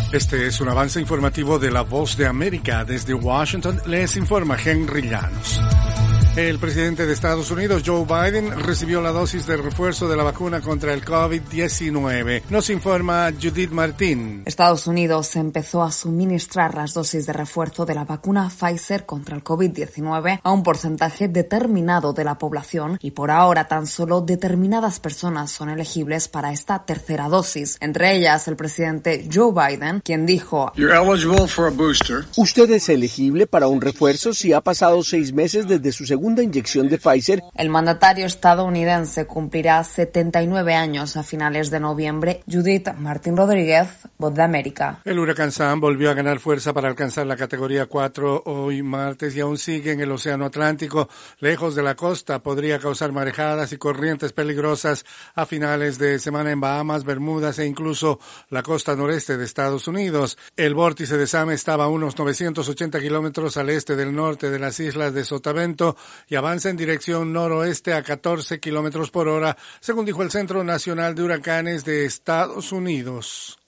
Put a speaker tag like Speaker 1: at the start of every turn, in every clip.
Speaker 1: Este es un avance informativo de La Voz de América. Desde Washington les informa Henry Llanos. El presidente de Estados Unidos, Joe Biden, recibió la dosis de refuerzo de la vacuna contra el COVID-19. Nos informa Judith Martín.
Speaker 2: Estados Unidos empezó a suministrar las dosis de refuerzo de la vacuna Pfizer contra el COVID-19 a un porcentaje determinado de la población y por ahora tan solo determinadas personas son elegibles para esta tercera dosis. Entre ellas el presidente Joe Biden, quien dijo:
Speaker 3: You're eligible for a booster.
Speaker 4: Usted es elegible para un refuerzo si ha pasado 6 meses desde su segunda inyección de Pfizer.
Speaker 2: El mandatario estadounidense cumplirá 79 años a finales de noviembre. Judith Martín Rodríguez, Voz de América.
Speaker 1: El huracán Sam volvió a ganar fuerza para alcanzar la categoría 4 hoy martes y aún sigue en el Océano Atlántico. Lejos de la costa, podría causar marejadas y corrientes peligrosas a finales de semana en Bahamas, Bermudas e incluso la costa noreste de Estados Unidos. El vórtice de Sam estaba a unos 980 kilómetros al este del norte de las islas de Sotavento y avanza en dirección noroeste a 14 kilómetros por hora, según dijo el Centro Nacional de Huracanes de Estados Unidos.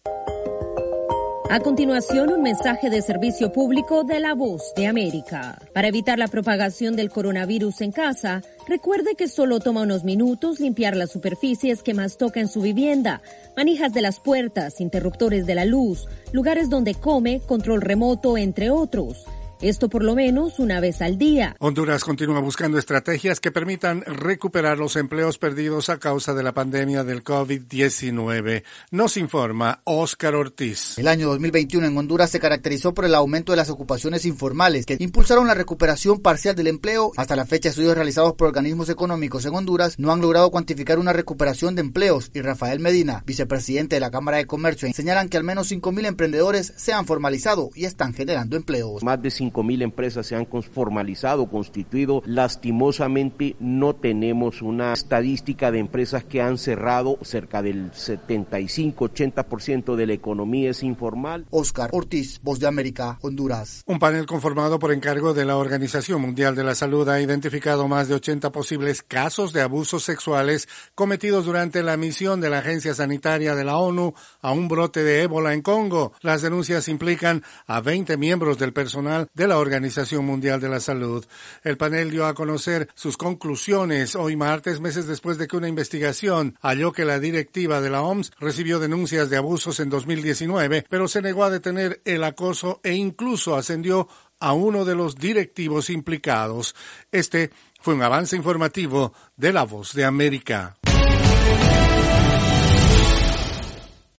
Speaker 5: A continuación, un mensaje de servicio público de La Voz de América. Para evitar la propagación del coronavirus en casa, recuerde que solo toma unos minutos limpiar las superficies que más toca en su vivienda, manijas de las puertas, interruptores de la luz, lugares donde come, control remoto, entre otros. Esto por lo menos una vez al día.
Speaker 1: Honduras continúa buscando estrategias que permitan recuperar los empleos perdidos a causa de la pandemia del COVID-19. Nos informa Óscar Ortiz.
Speaker 6: El año 2021 en Honduras se caracterizó por el aumento de las ocupaciones informales que impulsaron la recuperación parcial del empleo. Hasta la fecha, estudios realizados por organismos económicos en Honduras no han logrado cuantificar una recuperación de empleos y Rafael Medina, vicepresidente de la Cámara de Comercio, señalan que al menos 5,000 emprendedores se han formalizado y están generando empleos.
Speaker 7: Más de 5,000 empresas se han formalizado, constituido. Lastimosamente no tenemos una estadística de empresas que han cerrado. Cerca del 75-80% de la economía es informal.
Speaker 6: Óscar Ortiz, Voz de América, Honduras.
Speaker 1: Un panel conformado por encargo de la Organización Mundial de la Salud ha identificado más de 80 posibles casos de abusos sexuales cometidos durante la misión de la Agencia Sanitaria de la ONU a un brote de ébola en Congo. Las denuncias implican a 20 miembros del personal de la Organización Mundial de la Salud. El panel dio a conocer sus conclusiones hoy martes, meses después de que una investigación halló que la directiva de la OMS recibió denuncias de abusos en 2019, pero se negó a detener el acoso e incluso ascendió a uno de los directivos implicados. Este fue un avance informativo de La Voz de América.